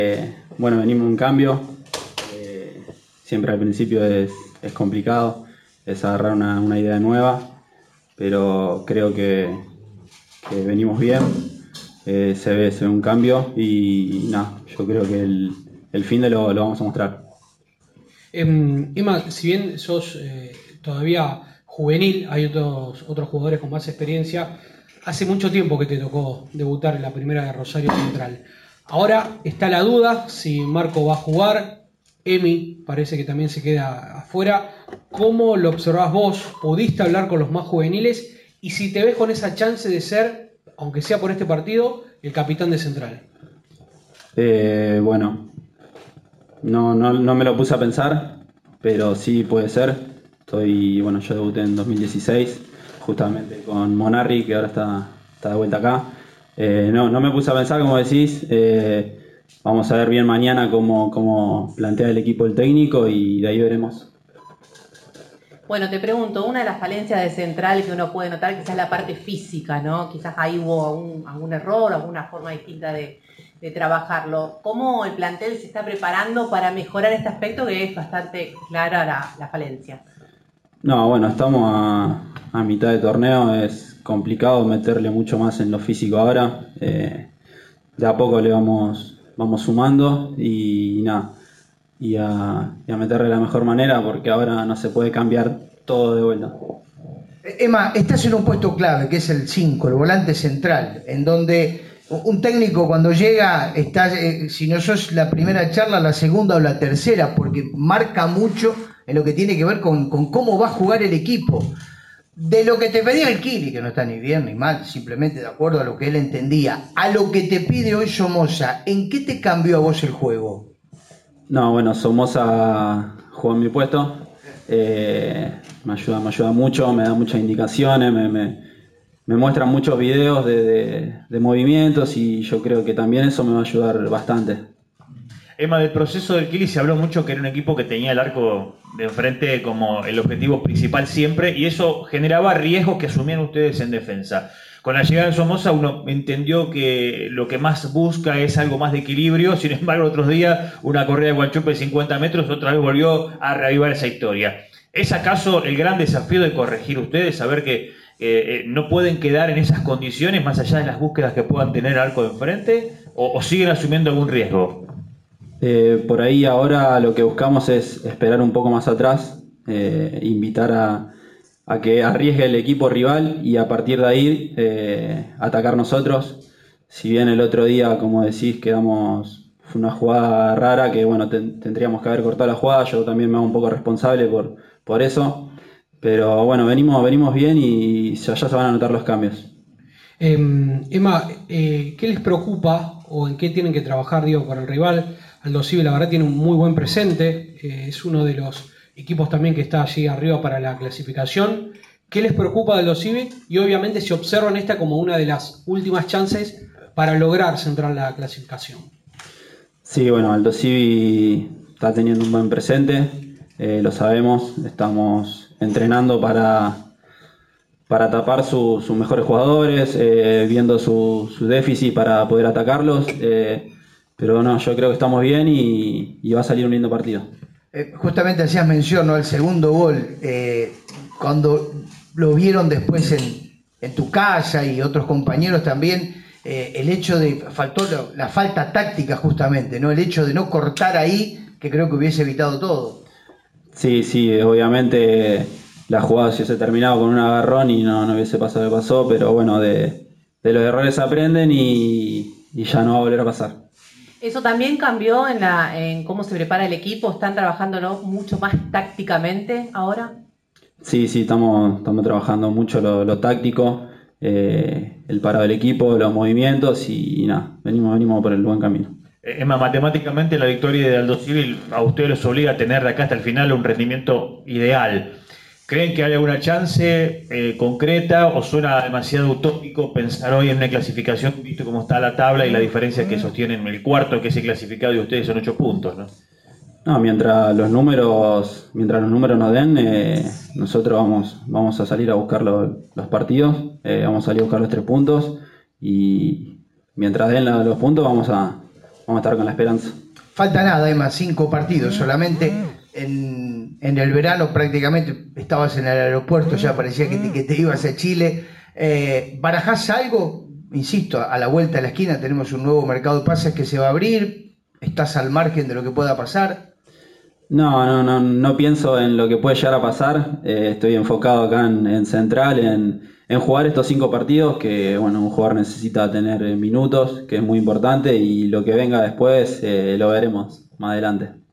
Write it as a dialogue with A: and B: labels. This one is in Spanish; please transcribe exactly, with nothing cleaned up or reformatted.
A: Bueno, venimos un cambio. Eh, siempre al principio es, es complicado, es agarrar una, una idea nueva, pero creo que, que venimos bien. Eh, se ve, se ve un cambio y, y nada, yo creo que el, el fin de lo, lo vamos a mostrar.
B: Eh, Emma, si bien sos eh, todavía juvenil, hay otros, otros jugadores con más experiencia. Hace mucho tiempo que te tocó debutar en la primera de Rosario Central. Ahora está la duda si Marco va a jugar. Emi parece que también se queda afuera. ¿Cómo lo observás vos? ¿Pudiste hablar con los más juveniles? Y si te ves con esa chance de ser, aunque sea por este partido, el capitán de Central.
A: Eh, bueno, no, no, no me lo puse a pensar, pero sí puede ser. Estoy, bueno, yo debuté en dos mil dieciséis, justamente con Monarri, que ahora está, está de vuelta acá. Eh, no, no me puse a pensar, como decís. Eh, vamos a ver bien mañana cómo, cómo plantea el equipo el técnico y de ahí veremos.
C: Bueno, te pregunto, una de las falencias de Central que uno puede notar quizás es la parte física, ¿no? Quizás ahí hubo algún, algún error, alguna forma distinta de, de trabajarlo. ¿Cómo el plantel se está preparando para mejorar este aspecto que es bastante clara la, la falencia?
A: No, bueno, estamos a, a mitad de torneo, es complicado meterle mucho más en lo físico ahora. Eh, de a poco le vamos, vamos sumando y, y nada. Y a, y a meterle de la mejor manera porque ahora no se puede cambiar todo de vuelta.
D: Emma, estás en un puesto clave que es el cinco, el volante central, en donde un técnico cuando llega, está, eh, si no sos la primera charla, la segunda o la tercera, porque marca mucho en lo que tiene que ver con, con cómo va a jugar el equipo. De lo que te pedía el Kili, que no está ni bien ni mal, simplemente de acuerdo a lo que él entendía, a lo que te pide hoy Somoza, ¿en qué te cambió a vos el juego?
A: No, bueno, Somoza juega en mi puesto, eh, me ayuda, me ayuda mucho, me da muchas indicaciones, me, me, me muestra muchos videos de, de, de movimientos y yo creo que también eso me va a ayudar bastante.
E: Emma, del proceso del Kili se habló mucho que era un equipo que tenía el arco de enfrente como el objetivo principal siempre y eso generaba riesgos que asumían ustedes en defensa. Con la llegada de Somoza uno entendió que lo que más busca es algo más de equilibrio, sin embargo otros días una corrida de Guanchope de cincuenta metros otra vez volvió a reavivar esa historia. ¿Es acaso el gran desafío de corregir ustedes, saber que eh, no pueden quedar en esas condiciones más allá de las búsquedas que puedan tener arco de enfrente o, o siguen asumiendo algún riesgo?
A: Eh, por ahí ahora lo que buscamos es esperar un poco más atrás, eh, invitar a, a que arriesgue el equipo rival y a partir de ahí eh, atacar nosotros. Si bien el otro día, como decís, quedamos, fue una jugada rara que bueno, ten, tendríamos que haber cortado la jugada, yo también me hago un poco responsable por, por eso, pero bueno, venimos, venimos bien y ya, ya se van a notar los cambios.
B: Eh, Emma, eh, ¿qué les preocupa o en qué tienen que trabajar, digo, para el rival? Aldosivi la verdad tiene un muy buen presente, eh, es uno de los equipos también que está allí arriba para la clasificación. ¿Qué les preocupa de Aldosivi? Y obviamente se observan esta como una de las últimas chances para lograr centrar la clasificación.
A: Sí, bueno, Aldosivi está teniendo un buen presente, eh, lo sabemos, estamos entrenando para, para tapar su, sus mejores jugadores, eh, viendo su, su déficit para poder atacarlos. Eh, Pero no, yo creo que estamos bien y, y va a salir un lindo partido.
D: Eh, justamente hacías mención, ¿no?, al segundo gol. Eh, cuando lo vieron después en, en tu casa y otros compañeros también, eh, el hecho de, faltó la, la falta táctica justamente, ¿no? El hecho de no cortar ahí, que creo que hubiese evitado todo.
A: Sí, sí, obviamente la jugada se hubiese terminado con un agarrón y no, no hubiese pasado lo que pasó, pero bueno, de, de los errores aprenden y, y ya no va a volver a pasar.
C: ¿Eso también cambió en, la, en cómo se prepara el equipo? ¿Están trabajándolo mucho más tácticamente ahora?
A: Sí, sí, estamos, estamos trabajando mucho lo, lo táctico, eh, el parado del equipo, los movimientos y, y nada, venimos, venimos por el buen camino.
E: Emma, matemáticamente la victoria de Aldosivi a ustedes los obliga a tener de acá hasta el final un rendimiento ideal. ¿Creen que hay alguna chance eh, concreta o suena demasiado utópico pensar hoy en una clasificación, visto cómo está la tabla y la diferencia que sostienen el cuarto que es el clasificado y ustedes son ocho puntos, ¿no?
A: No, mientras los números, mientras los números nos den, eh, nosotros vamos, vamos a salir a buscar lo, los partidos, eh, vamos a salir a buscar los tres puntos y mientras den la, los puntos vamos a, vamos a estar con la esperanza.
D: Falta nada, Emma, cinco partidos solamente. En, en el verano prácticamente estabas en el aeropuerto, ya parecía que te, que te ibas a Chile. Eh, ¿Barajás algo? Insisto, a la vuelta de la esquina tenemos un nuevo mercado de pases que se va a abrir. ¿Estás al margen de lo que pueda pasar?
A: No, no, no, no pienso en lo que puede llegar a pasar. Eh, estoy enfocado acá en, en Central, en, en jugar estos cinco partidos, que bueno, un jugador necesita tener minutos, que es muy importante, y lo que venga después eh, lo veremos más adelante.